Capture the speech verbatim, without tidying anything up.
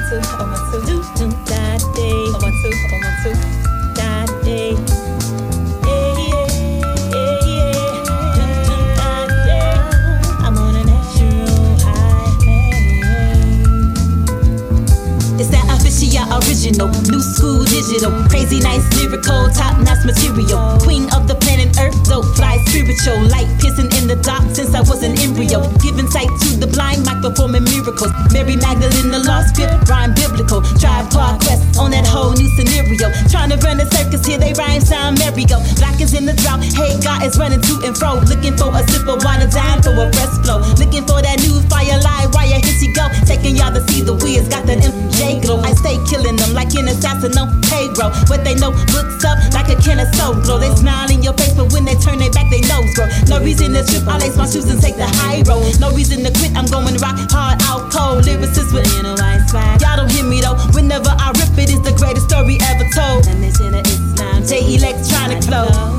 two, oh one two, do do da day, oh one two, oh one two, da day, yeah yeah yeah yeah, do do da day. I'm on a natural high. It's that official original, new school digital, crazy nice lyrical, top notch material, queen of the planet Earth, though fly spiritual, light piercing in the dark since I was an embryo, giving sight to the blind, mic performing miracles. Mary Magdalene, the lost script, rhyme biblical, tribe car quest on that whole new scenario, trying to run a circus here, they rhyme sound merry-go. Black is in the drought, hey God is running to and fro, looking for a sip of water, down for a fresh flow, looking for that new fire live wire, here she go, taking y'all to see the wiz, got that M J glow. I stay killing them like an assassin on payroll. What they know books up like a can of soul glow. They smile in your face, but when they turn their back, they nose grow. No reason to trip, I lace my shoes and take the high road. No reason to quit, I'm going rock hard, out cold. Lyricist with inner white swag. Y'all don't hear me though. Whenever I rip it, it's the greatest story ever told. And this in Islam, J Electronic flow.